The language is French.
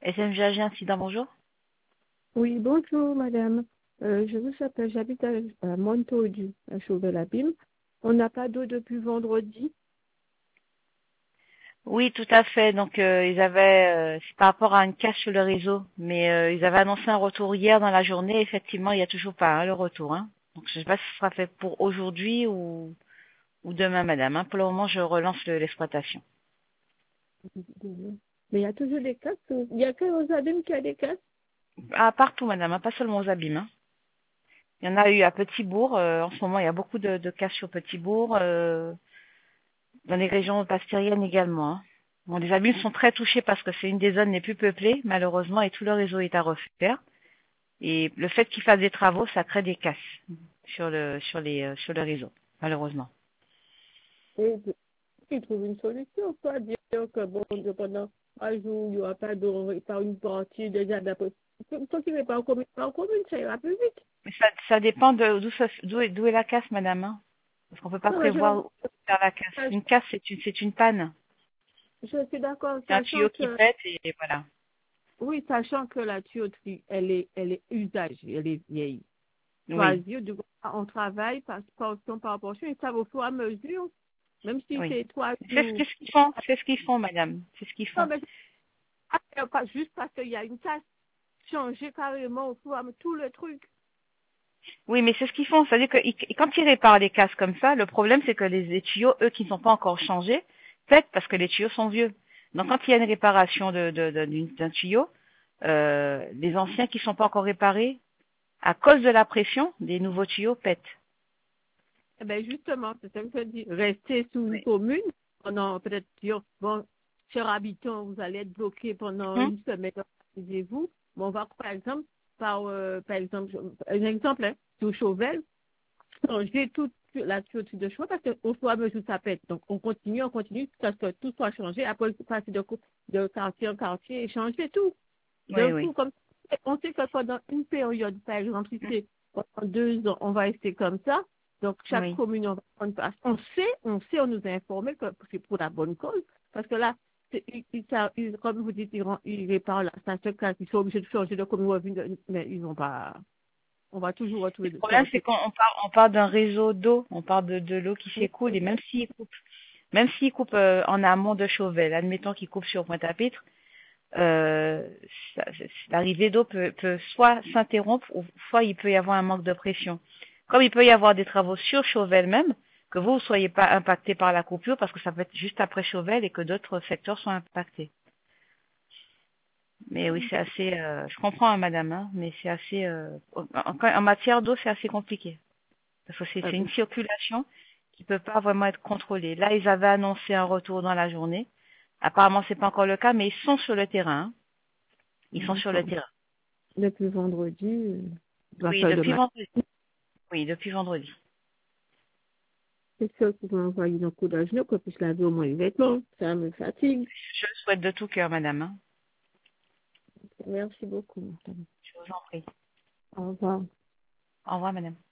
SMG Agé Incident, bonjour. Oui, bonjour madame. Je vous appelle, j'habite à Montaudu, à Chauvel-Abîme. On n'a pas d'eau depuis vendredi. Oui, tout à fait. Donc, ils avaient, c'est par rapport à une casse sur le réseau, mais ils avaient annoncé un retour hier dans la journée. Effectivement, il n'y a toujours pas le retour. Hein. Donc, je ne sais pas si ce sera fait pour aujourd'hui ou demain, madame. Hein. Pour le moment, je relance l'exploitation. Mais il y a toujours des casses. Il n'y a que aux abîmes qui a des casses. Ah, partout, madame, hein, pas seulement aux abîmes. Hein. Il y en a eu à Petit-Bourg. En ce moment, il y a beaucoup de cas sur Petit-Bourg, dans les régions pastériennes également. Hein. Bon, les abîmes sont très touchés parce que c'est une des zones les plus peuplées, malheureusement, et tout le réseau est à refaire. Et le fait qu'ils fassent des travaux, ça crée des casses sur le réseau, malheureusement. Et ils trouvent une solution. Soit dire que bon, pendant 3 jours, il n'y aura pas d'eau par une partie déjà d'après. Tant qu'il n'est pas en commune, ça ira plus vite. Mais ça dépend d'où est la casse, madame. Hein. Parce qu'on peut pas Non, mais prévoir où faire la casse. Une casse, c'est une panne. je suis d'accord, C'est un sachant tuyau qui que, pète et voilà. oui, sachant que la tuyauterie, elle est usagée, elle est vieille. Oui, Choisir, on travaille portion par portion et ça va au fur et à mesure, même si oui. c'est trois C'est jours. ce qu'ils font, c'est ce qu'ils font, madame. C'est ce qu'ils Non, font. mais pas juste parce qu'il y a une tasse, changer carrément au fur et à mesure tout le truc. Oui, mais c'est ce qu'ils font. C'est-à-dire que quand ils réparent les casses comme ça, le problème, c'est que les tuyaux, eux, qui ne sont pas encore changés, pètent parce que les tuyaux sont vieux. Donc, quand il y a une réparation d'un tuyau, les anciens qui ne sont pas encore réparés, à cause de la pression, des nouveaux tuyaux pètent. Eh ben justement, c'est ça que je dis. Rester sous une Oui. commune pendant peut-être dire, bon, chers habitants, vous allez être bloqués pendant Mhm. une semaine, organisez-vous. Bon, on va par exemple, un exemple, hein, sur Chauvel, changer toute la tuyauterie de choix parce qu'au fur et à mesure ça pète. Donc on continue jusqu'à ce que tout soit changé. Après, passer de quartier en quartier et changer tout. Oui, D'un oui. coup, comme on sait que pendant une période, par exemple, si c'est pendant 2 ans, on va rester comme ça. Donc chaque Oui. commune, on va prendre place. On nous a informé que c'est pour la bonne cause. Parce que là, comme vous dites, ils réparent là. Ça se casse. Ils sont obligés de changer de commune, mais ils vont pas. On va toujours retrouver Le de problème, c'est sortir. qu'on part d'un réseau d'eau, on part de l'eau qui s'écoule, et même s'ils coupent en amont de Chauvel, admettons qu'ils coupent sur Pointe-à-Pitre, euh, l'arrivée d'eau peut soit s'interrompre, ou soit il peut y avoir un manque de pression. Comme il peut y avoir des travaux sur Chauvel même, que vous ne soyez pas impacté par la coupure, parce que ça peut être juste après Chauvel et que d'autres secteurs sont impactés. Mais oui, c'est assez. Je comprends, hein, madame, hein, mais c'est assez. En matière d'eau, c'est assez compliqué. Parce que c'est une circulation qui peut pas vraiment être contrôlée. Là, ils avaient annoncé un retour dans la journée. Apparemment, c'est pas encore le cas, mais ils sont sur le terrain. Hein. Ils sont sur le terrain. Depuis vendredi, il va Oui, faire de depuis mal. vendredi. Oui, depuis vendredi. C'est sûr qu'ils vont envoyer un coup d'âge, qu'on puisse laver au moins les vêtements. Ça me fatigue. Je le souhaite de tout cœur, madame. Hein. Merci beaucoup. Je vous en prie. Au revoir. Au revoir, madame.